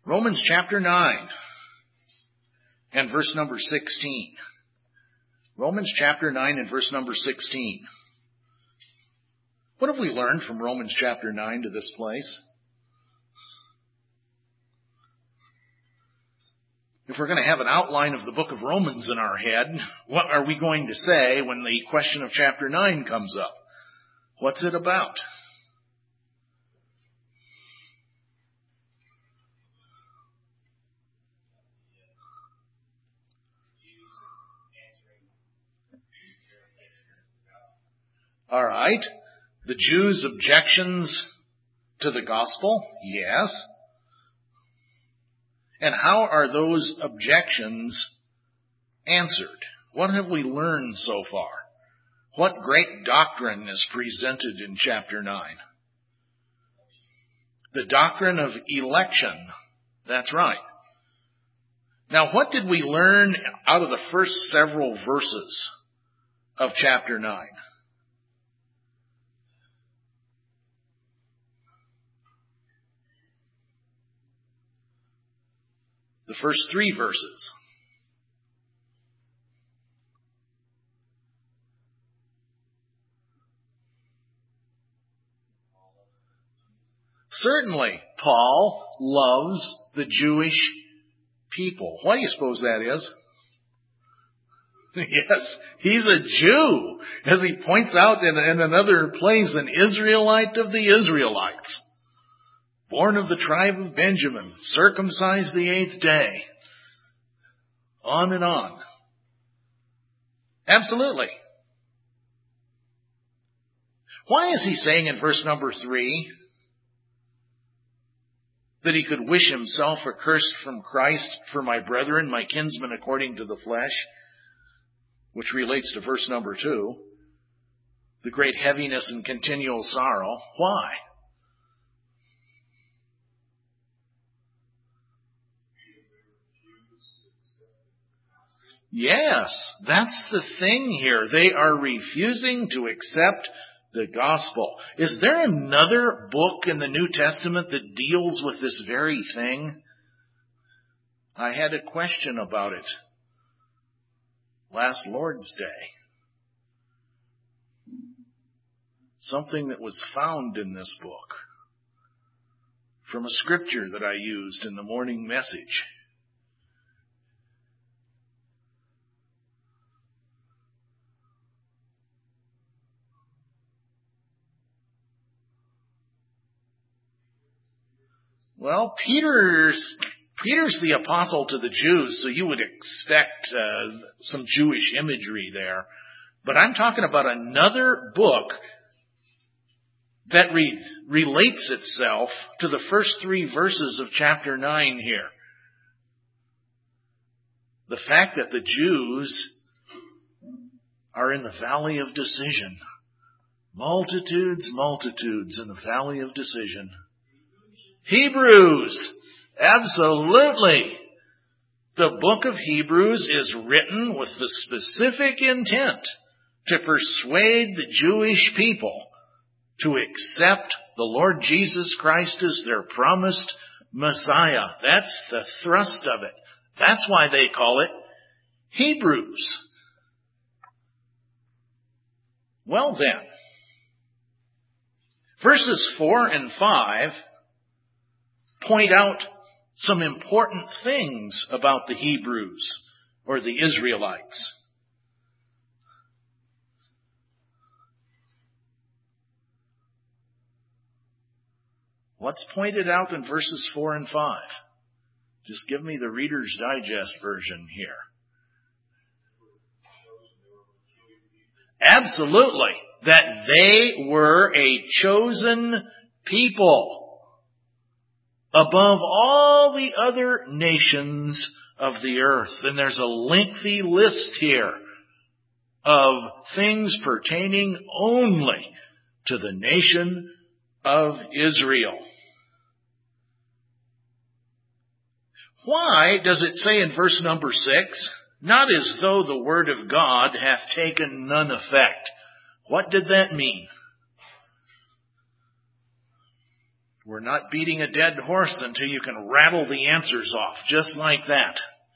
Romans chapter 9 and verse number 16. Romans chapter 9 and verse number 16. What have we learned from Romans chapter 9 to this place? If we're going to have an outline of the book of Romans in our head, what are we going to say when the question of chapter 9 comes up? What's it about? All right. The Jews' objections to the gospel? Yes. And how are those objections answered? What have we learned so far? What great doctrine is presented in chapter 9? The doctrine of election. That's right. Now, what did we learn out of the first several verses of chapter 9? The first 3 verses. Certainly, Paul loves the Jewish people. Why do you suppose that is? Yes, he's a Jew. As he points out in another place, an Israelite of the Israelites. Born of the tribe of Benjamin, circumcised the 8th day. On and on. Absolutely. Why is he saying in verse number 3 that he could wish himself accursed from Christ for my brethren, my kinsmen according to the flesh, which relates to verse number 2, the great heaviness and continual sorrow? Why? Yes, that's the thing here. They are refusing to accept the gospel. Is there another book in the New Testament that deals with this very thing? I had a question about it last Lord's Day. Something that was found in this book from a scripture that I used in the morning message. Well, Peter's the apostle to the Jews, so you would expect some Jewish imagery there. But I'm talking about another book that relates itself to the first 3 verses of chapter 9 here. The fact that the Jews are in the valley of decision. Multitudes in the valley of decision. Hebrews, absolutely. The book of Hebrews is written with the specific intent to persuade the Jewish people to accept the Lord Jesus Christ as their promised Messiah. That's the thrust of it. That's why they call it Hebrews. Well then, verses 4 and 5 point out some important things about the Hebrews or the Israelites. What's pointed out in verses 4 and 5? Just give me the Reader's Digest version here. Absolutely. That they were a chosen people above all the other nations of the earth. And there's a lengthy list here of things pertaining only to the nation of Israel. Why does it say in verse number 6, not as though the word of God hath taken none effect? What did that mean? We're not beating a dead horse until you can rattle the answers off, just like that.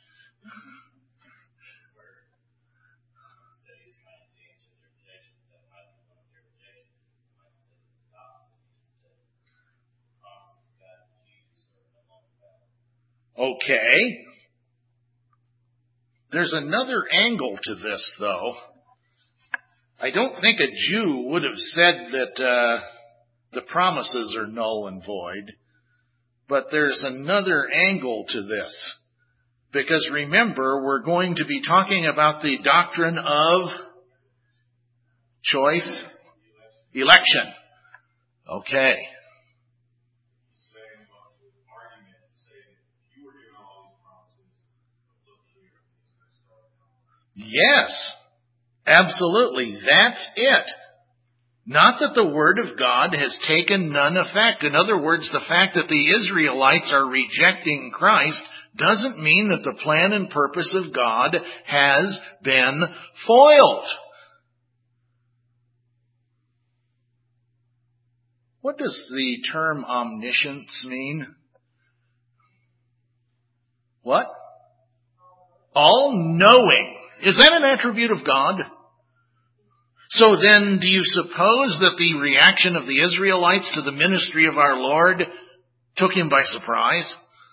Okay. There's another angle to this, though. I don't think a Jew would have said that the promises are null and void, but there's another angle to this. Because remember, we're going to be talking about the doctrine of choice, election. Okay. Yes, absolutely. That's it. Not that the Word of God has taken none effect. In other words, the fact that the Israelites are rejecting Christ doesn't mean that the plan and purpose of God has been foiled. What does the term omniscience mean? What? All-knowing. Is that an attribute of God? So then, do you suppose that the reaction of the Israelites to the ministry of our Lord took him by surprise?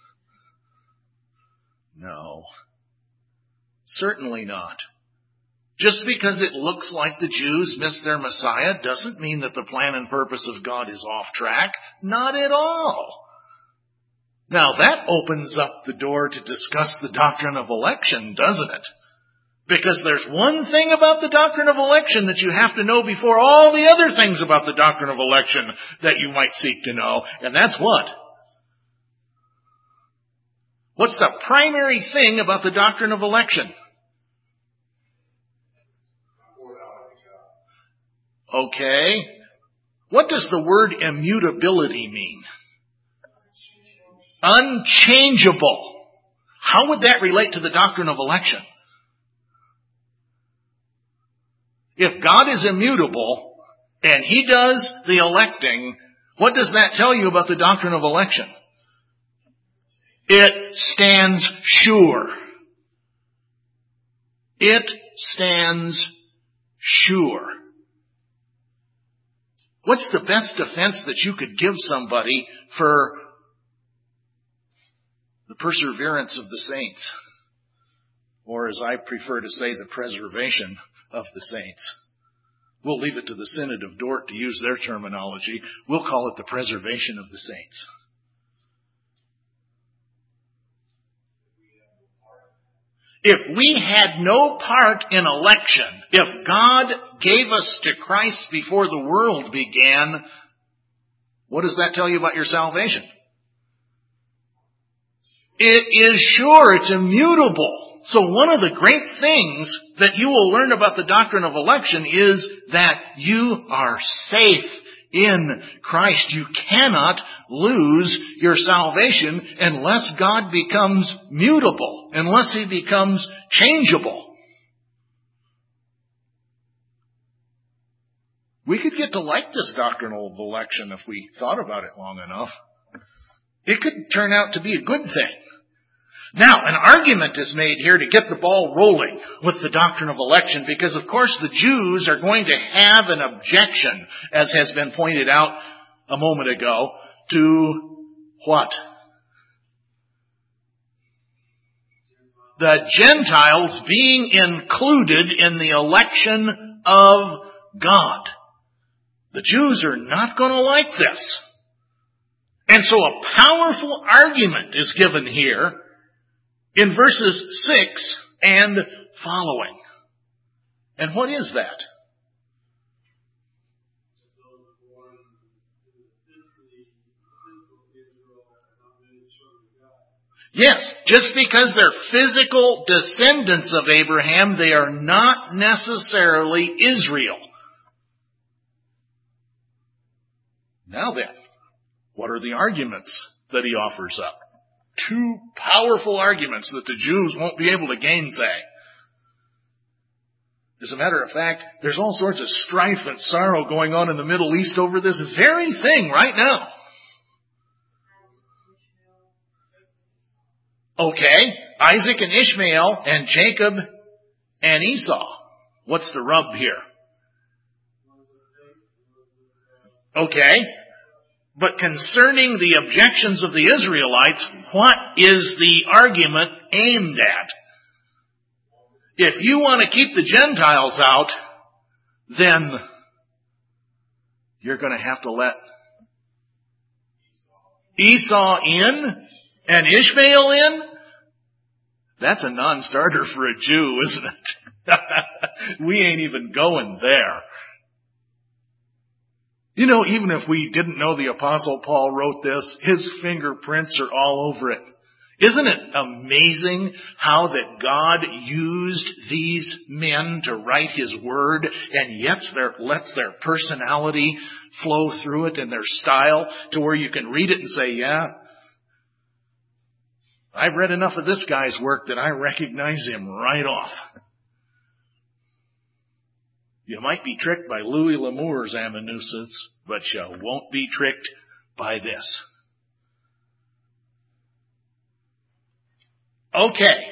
No. Certainly not. Just because it looks like the Jews missed their Messiah doesn't mean that the plan and purpose of God is off track. Not at all. Now that opens up the door to discuss the doctrine of election, doesn't it? Because there's one thing about the doctrine of election that you have to know before all the other things about the doctrine of election that you might seek to know, and that's what? What's the primary thing about the doctrine of election? Okay. What does the word immutability mean? Unchangeable. How would that relate to the doctrine of election? If God is immutable and He does the electing, what does that tell you about the doctrine of election? It stands sure. It stands sure. What's the best defense that you could give somebody for the perseverance of the saints? Or as I prefer to say, the preservation of the saints. We'll leave it to the Synod of Dort to use their terminology. We'll call it the preservation of the saints. If we had no part in election, if God gave us to Christ before the world began, what does that tell you about your salvation? It is sure, it's immutable. So one of the great things that you will learn about the doctrine of election is that you are safe in Christ. You cannot lose your salvation unless God becomes mutable, unless He becomes changeable. We could get to like this doctrine of election if we thought about it long enough. It could turn out to be a good thing. Now, an argument is made here to get the ball rolling with the doctrine of election because, of course, the Jews are going to have an objection, as has been pointed out a moment ago, to what? The Gentiles being included in the election of God. The Jews are not going to like this. And so a powerful argument is given here in verses 6 and following. And what is that? Yes, just because they're physical descendants of Abraham, they are not necessarily Israel. Now then, what are the arguments that he offers up? Two powerful arguments that the Jews won't be able to gainsay. As a matter of fact, there's all sorts of strife and sorrow going on in the Middle East over this very thing right now. Okay, Isaac and Ishmael and Jacob and Esau. What's the rub here? Okay, but concerning the objections of the Israelites, what is the argument aimed at? If you want to keep the Gentiles out, then you're going to have to let Esau in and Ishmael in? That's a non-starter for a Jew, isn't it? We ain't even going there. You know, even if we didn't know the Apostle Paul wrote this, his fingerprints are all over it. Isn't it amazing how that God used these men to write His Word and yet lets their personality flow through it and their style to where you can read it and say, yeah, I've read enough of this guy's work that I recognize him right off. You might be tricked by Louis L'Amour's amanuensis, but you won't be tricked by this. Okay.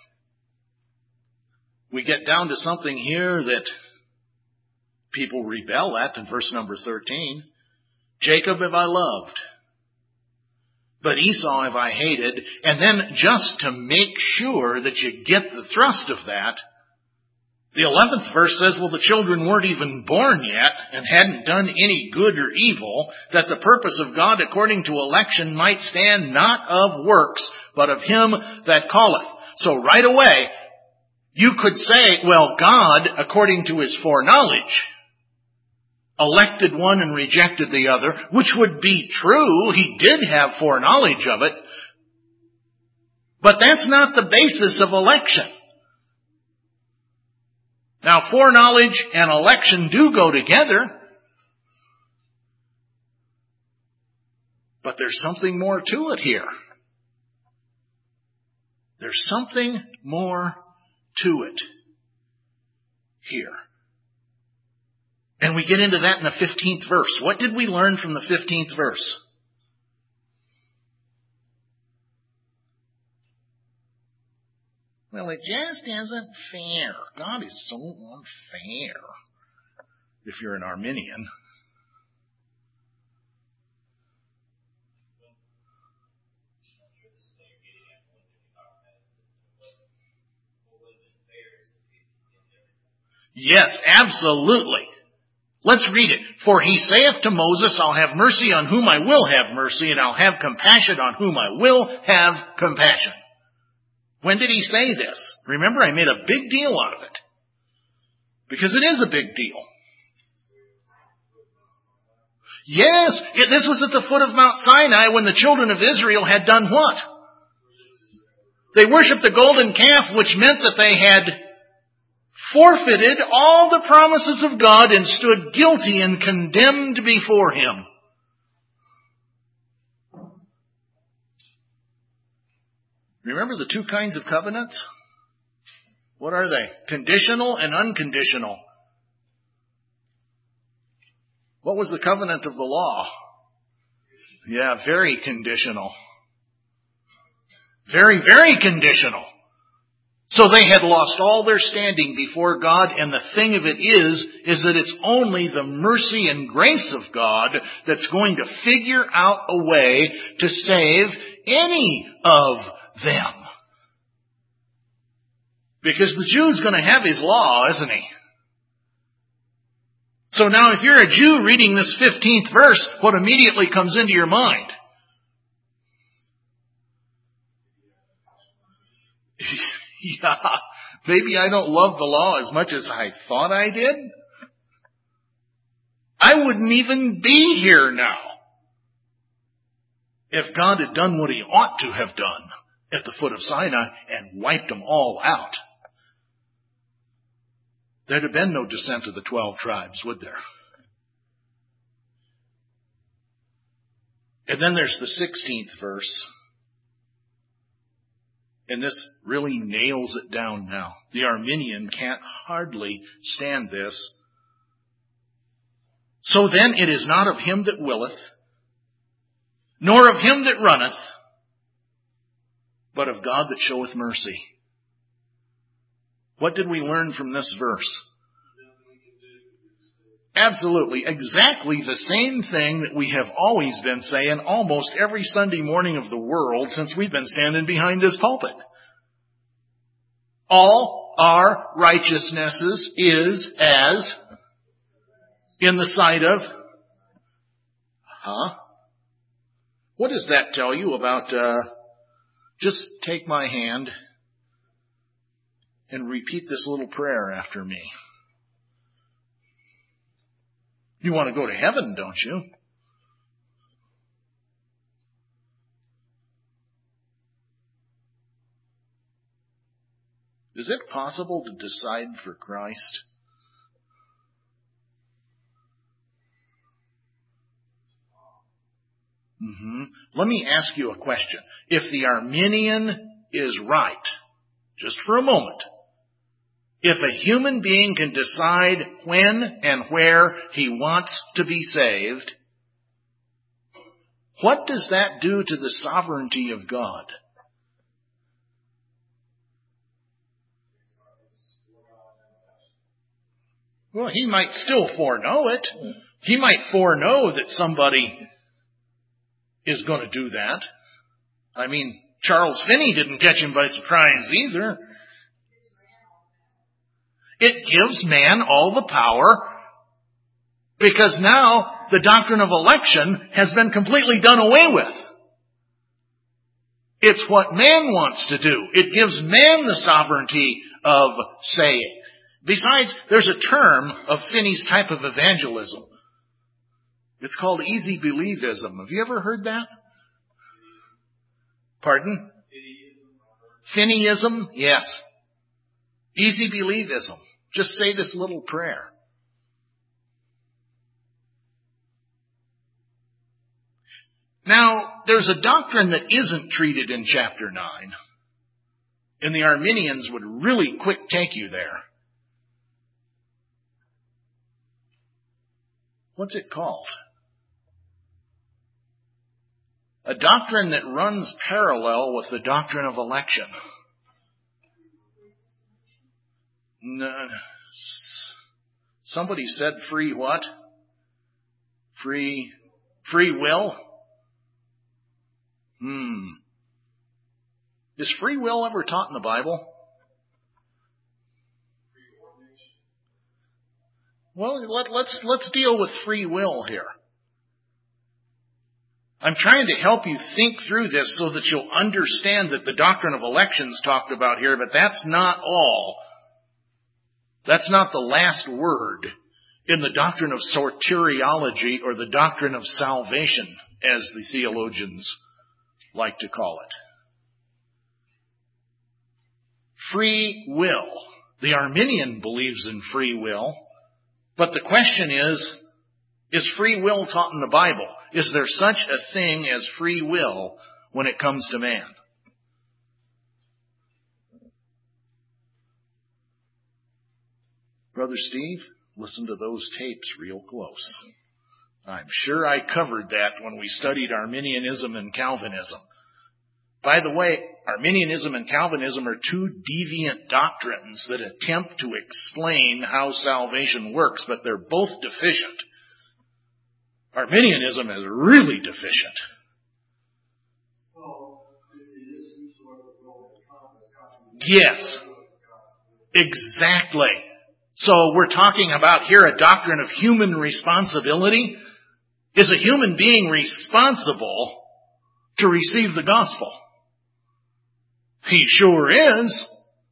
We get down to something here that people rebel at in verse number 13. Jacob have I loved, but Esau have I hated. And then just to make sure that you get the thrust of that, the 11th verse says, well, the children weren't even born yet and hadn't done any good or evil, that the purpose of God according to election might stand not of works, but of him that calleth. So right away, you could say, well, God, according to His foreknowledge, elected one and rejected the other, which would be true. He did have foreknowledge of it. But that's not the basis of election. Now, foreknowledge and election do go together. But there's something more to it here. There's something more to it here. And we get into that in the 15th verse. What did we learn from the 15th verse? Well, it just isn't fair. God is so unfair. If you're an Arminian. Yes, absolutely. Let's read it. For he saith to Moses, I'll have mercy on whom I will have mercy, and I'll have compassion on whom I will have compassion. When did he say this? Remember, I made a big deal out of it. Because it is a big deal. Yes, this was at the foot of Mount Sinai when the children of Israel had done what? They worshipped the golden calf, which meant that they had forfeited all the promises of God and stood guilty and condemned before Him. Remember the two kinds of covenants? What are they? Conditional and unconditional. What was the covenant of the law? Yeah, very conditional. Very, very conditional. So they had lost all their standing before God, and the thing of it is that it's only the mercy and grace of God that's going to figure out a way to save any of them. Because the Jew's going to have his law, isn't he? So now if you're a Jew reading this 15th verse, what immediately comes into your mind? Yeah, maybe I don't love the law as much as I thought I did. I wouldn't even be here now if God had done what He ought to have done at the foot of Sinai and wiped them all out. There'd have been no descent of the 12 tribes, would there? And then there's the 16th verse. And this really nails it down now. The Arminian can't hardly stand this. So then it is not of him that willeth, nor of him that runneth, but of God that showeth mercy. What did we learn from this verse? Absolutely, exactly the same thing that we have always been saying almost every Sunday morning of the world since we've been standing behind this pulpit. All our righteousnesses is as in the sight of... What does that tell you about... just take my hand and repeat this little prayer after me. You want to go to heaven, don't you? Is it possible to decide for Christ? Let me ask you a question. If the Arminian is right, just for a moment, if a human being can decide when and where he wants to be saved, what does that do to the sovereignty of God? Well, he might still foreknow it. He might foreknow that somebody is going to do that. I mean, Charles Finney didn't catch him by surprise either. It gives man all the power because now the doctrine of election has been completely done away with. It's what man wants to do. It gives man the sovereignty of saying. Besides, there's a term of Finney's type of evangelism. It's called easy believism. Have you ever heard that? Pardon? Finneyism? Yes. Easy believism. Just say this little prayer. Now, there's a doctrine that isn't treated in chapter 9. And the Arminians would really quick take you there. What's it called? A doctrine that runs parallel with the doctrine of election. No, somebody said free what? Free will? Is free will ever taught in the Bible? Well, let's deal with free will here. I'm trying to help you think through this so that you'll understand that the doctrine of election's talked about here, but that's not all. That's not the last word in the doctrine of soteriology or the doctrine of salvation, as the theologians like to call it. Free will. The Arminian believes in free will, but the question is free will taught in the Bible? Is there such a thing as free will when it comes to man? Brother Steve, listen to those tapes real close. I'm sure I covered that when we studied Arminianism and Calvinism. By the way, Arminianism and Calvinism are two deviant doctrines that attempt to explain how salvation works, but they're both deficient. Arminianism is really deficient. Yes, exactly. So we're talking about here a doctrine of human responsibility. Is a human being responsible to receive the gospel? He sure is.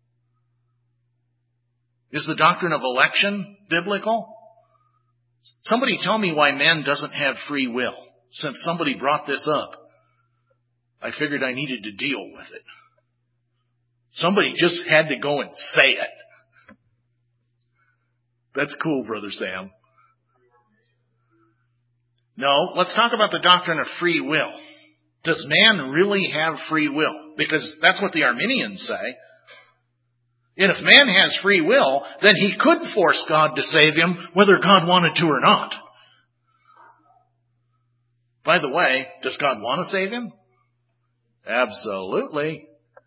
Is the doctrine of election biblical? Somebody tell me why man doesn't have free will. Since somebody brought this up, I figured I needed to deal with it. Somebody just had to go and say it. That's cool, Brother Sam. No, let's talk about the doctrine of free will. Does man really have free will? Because that's what the Arminians say. And if man has free will, then he could force God to save him whether God wanted to or not. By the way, does God want to save him? Absolutely.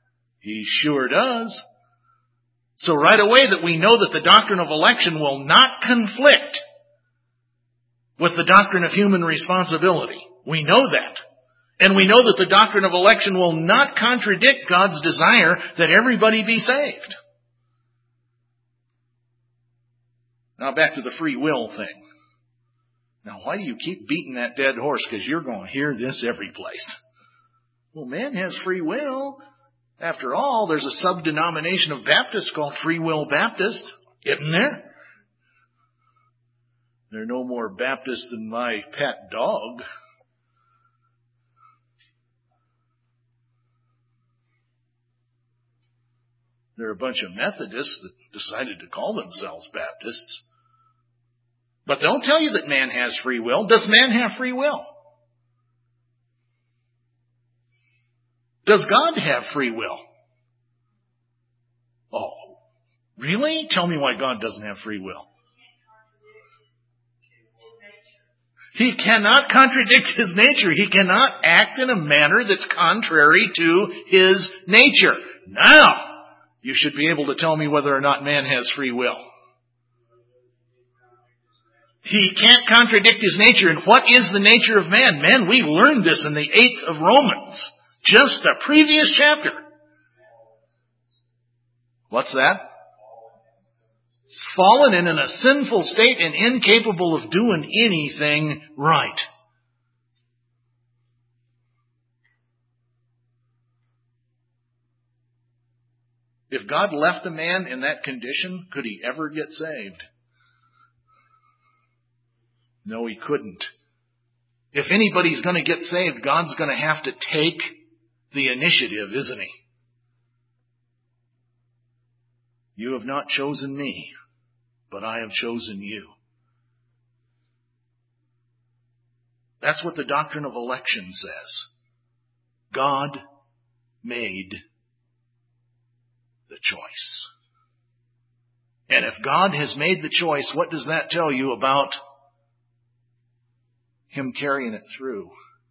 He sure does. So right away that we know that the doctrine of election will not conflict with the doctrine of human responsibility. We know that. And we know that the doctrine of election will not contradict God's desire that everybody be saved. Now back to the free will thing. Now why do you keep beating that dead horse? Because you're going to hear this every place. Well, man has free will. After all, there's a sub-denomination of Baptists called Free Will Baptist, isn't there? They're no more Baptist than my pet dog. They're a bunch of Methodists that decided to call themselves Baptists. But they'll tell you that man has free will. Does man have free will? Does God have free will? Oh, really? Tell me why God doesn't have free will. He cannot contradict his nature. He cannot act in a manner that's contrary to his nature. Now, you should be able to tell me whether or not man has free will. He can't contradict his nature. And what is the nature of man? Man, we learned this in the 8th of Romans. Just the previous chapter. What's that? Fallen and in a sinful state and incapable of doing anything right. If God left a man in that condition, could he ever get saved? No, he couldn't. If anybody's going to get saved, God's going to have to take the initiative, isn't he? You have not chosen me, but I have chosen you. That's what the doctrine of election says. God made the choice. And if God has made the choice, what does that tell you about him carrying it through?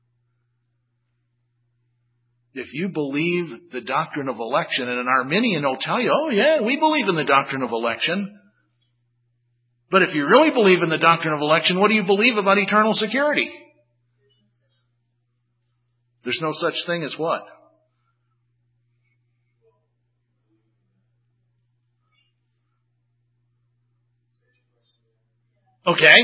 If you believe the doctrine of election, and an Arminian will tell you, oh yeah, we believe in the doctrine of election. But if you really believe in the doctrine of election, what do you believe about eternal security? There's no such thing as what? Okay.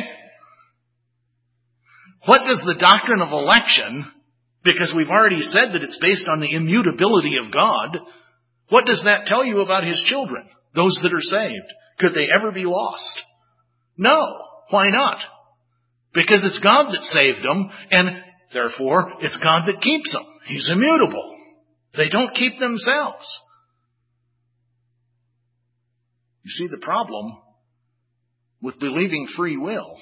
What does the doctrine of election, because we've already said that it's based on the immutability of God, what does that tell you about his children, those that are saved? Could they ever be lost? No. Why not? Because it's God that saved them, and therefore it's God that keeps them. He's immutable. They don't keep themselves. You see, the problem with believing free will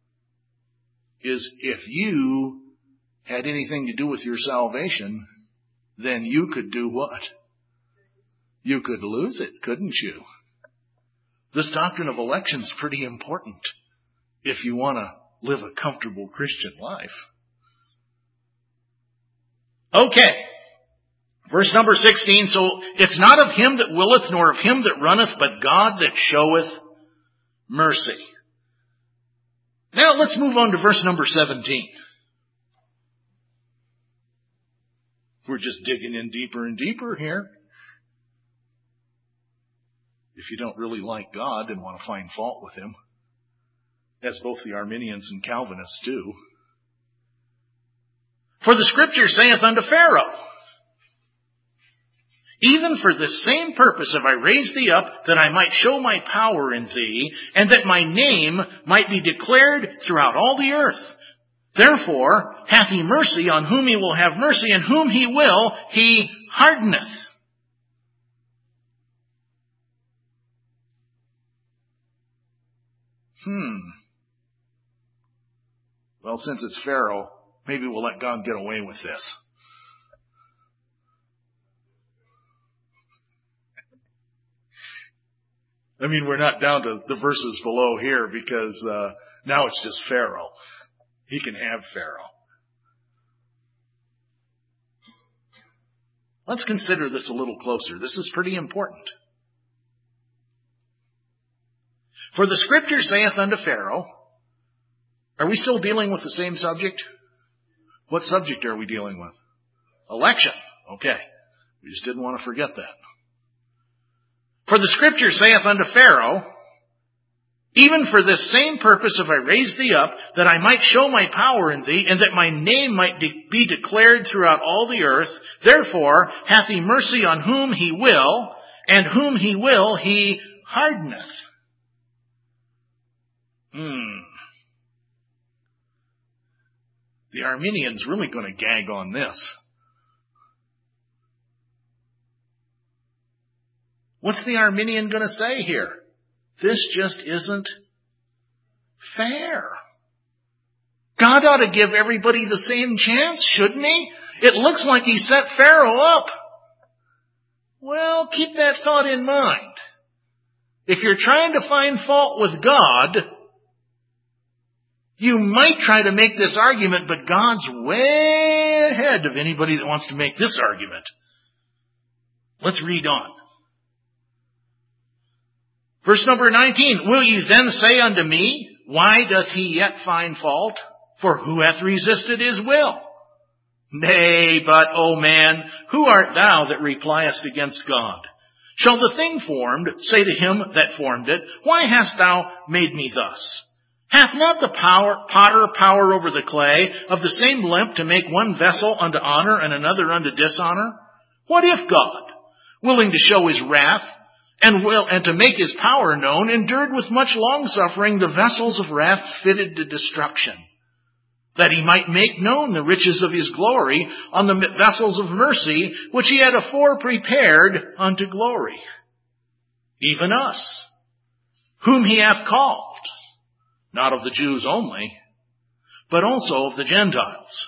is if you had anything to do with your salvation, then you could do what? You could lose it, couldn't you? This doctrine of election is pretty important if you want to live a comfortable Christian life. Okay. Verse number 16, so it's not of him that willeth, nor of him that runneth, but God that showeth mercy. Now let's move on to verse number 17. We're just digging in deeper and deeper here. If you don't really like God and want to find fault with him, as both the Arminians and Calvinists do. For the scripture saith unto Pharaoh, even for this same purpose have I raised thee up, that I might show my power in thee, and that my name might be declared throughout all the earth. Therefore hath he mercy on whom he will have mercy, and whom he will, he hardeneth. Well, since it's Pharaoh, maybe we'll let God get away with this. I mean, we're not down to the verses below here because now it's just Pharaoh. He can have Pharaoh. Let's consider this a little closer. This is pretty important. For the Scripture saith unto Pharaoh, are we still dealing with the same subject? What subject are we dealing with? Election. Okay. We just didn't want to forget that. For the Scripture saith unto Pharaoh, even for this same purpose have I raised thee up, that I might show my power in thee, and that my name might be declared throughout all the earth. Therefore hath he mercy on whom he will, and whom he will he hardeneth. The Arminian's really going to gag on this. What's the Arminian going to say here? This just isn't fair. God ought to give everybody the same chance, shouldn't he? It looks like he set Pharaoh up. Well, keep that thought in mind. If you're trying to find fault with God, you might try to make this argument, but God's way ahead of anybody that wants to make this argument. Let's read on. Verse number 19, will you then say unto me, why doth he yet find fault? For who hath resisted his will? Nay, but, O man, who art thou that repliest against God? Shall the thing formed say to him that formed it, why hast thou made me thus? Hath not the potter power over the clay of the same lump to make one vessel unto honor and another unto dishonor? What if God, willing to show his wrath, and to make his power known, endured with much longsuffering the vessels of wrath fitted to destruction, that he might make known the riches of his glory on the vessels of mercy, which he had afore prepared unto glory? Even us, whom he hath called, not of the Jews only, but also of the Gentiles.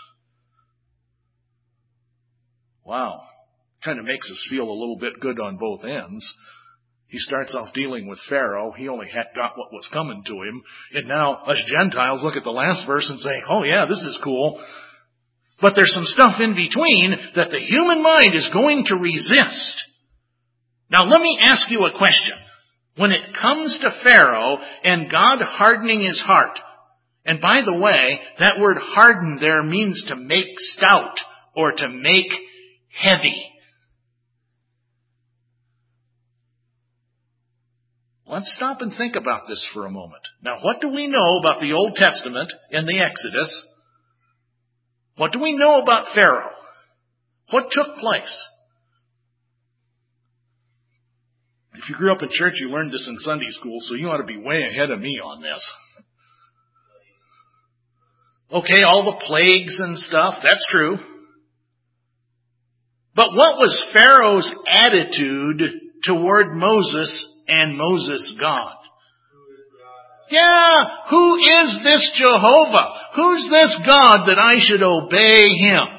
Wow. Kind of makes us feel a little bit good on both ends. He starts off dealing with Pharaoh. He only had got what was coming to him. And now us Gentiles look at the last verse and say, oh yeah, this is cool. But there's some stuff in between that the human mind is going to resist. Now let me ask you a question. When it comes to Pharaoh and God hardening his heart, and by the way, that word harden there means to make stout or to make heavy. Let's stop and think about this for a moment. Now, what do we know about the Old Testament and the Exodus? What do we know about Pharaoh? What took place? If you grew up in church, you learned this in Sunday school, so you ought to be way ahead of me on this. Okay, all the plagues and stuff, that's true. But what was Pharaoh's attitude toward Moses and Moses' God? Yeah, who is this Jehovah? Who's this God that I should obey him?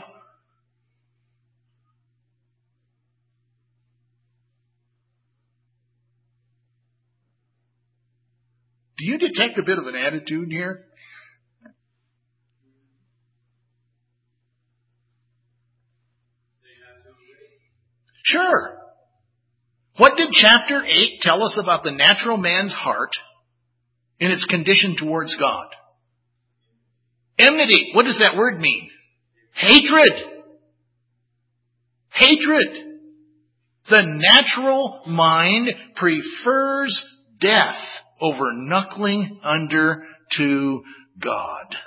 Do you detect a bit of an attitude here? Sure. What did chapter 8 tell us about the natural man's heart in its condition towards God? Enmity. What does that word mean? Hatred. Hatred. The natural mind prefers death over knuckling under to God.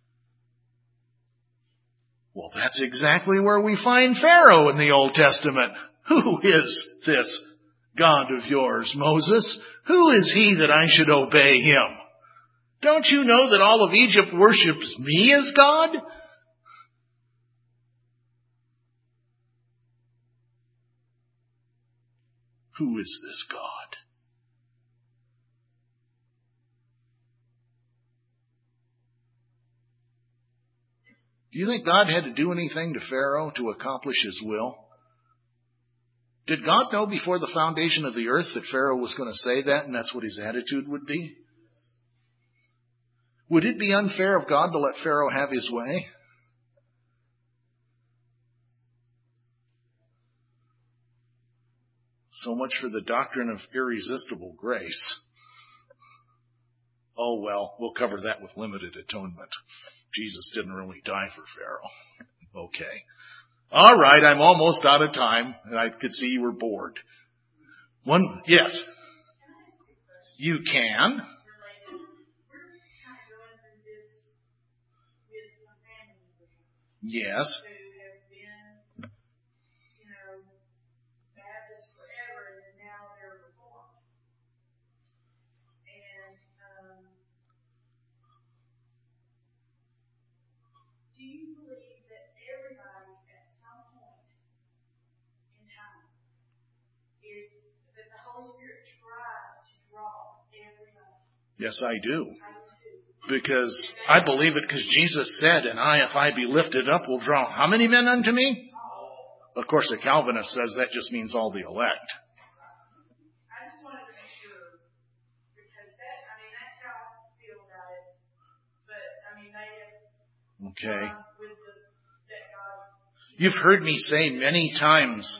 Well, that's exactly where we find Pharaoh in the Old Testament. Who is this God of yours, Moses? Who is he that I should obey him? Don't you know that all of Egypt worships me as God? Who is this God? Do you think God had to do anything to Pharaoh to accomplish his will? Did God know before the foundation of the earth that Pharaoh was going to say that and that's what his attitude would be? Would it be unfair of God to let Pharaoh have his way? So much for the doctrine of irresistible grace. Oh, well, we'll cover that with limited atonement. Jesus didn't really die for Pharaoh. Okay. All right, I'm almost out of time, and I could see you were bored. Yes. You can. Yes. Yes, I do. Because I believe it because Jesus said, and if I be lifted up, will draw how many men unto me? Of course, the Calvinist says that just means all the elect. I just wanted to make sure, because that's how I feel about it. But, they have... Okay. You've heard me say many times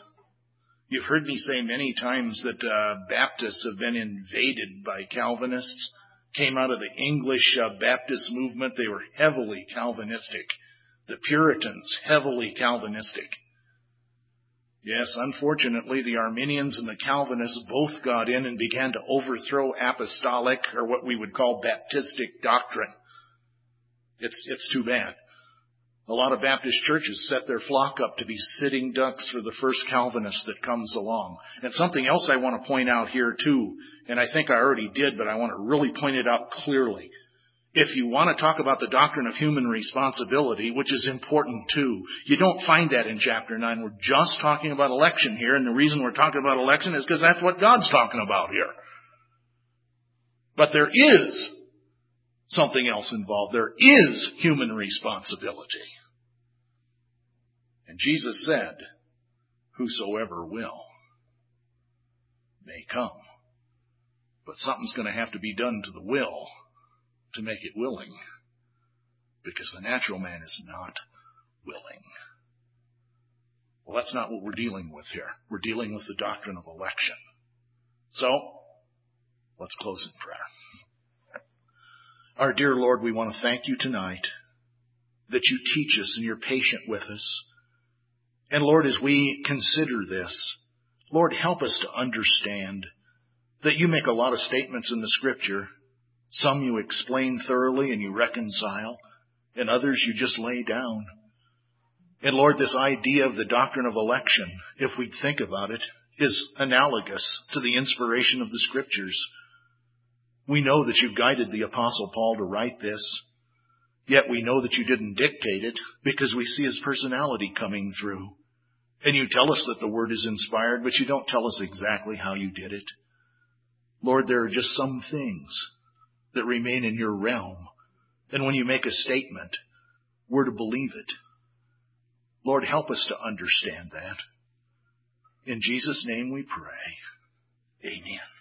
that Baptists have been invaded by Calvinists. Came out of the English Baptist movement. They were heavily Calvinistic. The Puritans, heavily Calvinistic. Yes, unfortunately, the Arminians and the Calvinists both got in and began to overthrow apostolic, or what we would call Baptistic doctrine. It's too bad. A lot of Baptist churches set their flock up to be sitting ducks for the first Calvinist that comes along. And something else I want to point out here too, and I think I already did, but I want to really point it out clearly. If you want to talk about the doctrine of human responsibility, which is important too, you don't find that in chapter 9. We're just talking about election here, and the reason we're talking about election is because that's what God's talking about here. But there is something else involved. There is human responsibility. And Jesus said, whosoever will may come. But something's going to have to be done to the will to make it willing. Because the natural man is not willing. Well, that's not what we're dealing with here. We're dealing with the doctrine of election. So, let's close in prayer. Our dear Lord, we want to thank you tonight that you teach us and you're patient with us. And Lord, as we consider this, Lord, help us to understand that you make a lot of statements in the Scripture. Some you explain thoroughly and you reconcile, and others you just lay down. And Lord, this idea of the doctrine of election, if we think about it, is analogous to the inspiration of the Scriptures. We know that you've guided the Apostle Paul to write this, yet we know that you didn't dictate it because we see his personality coming through. And you tell us that the Word is inspired, but you don't tell us exactly how you did it. Lord, there are just some things that remain in your realm. And when you make a statement, we're to believe it. Lord, help us to understand that. In Jesus' name we pray. Amen.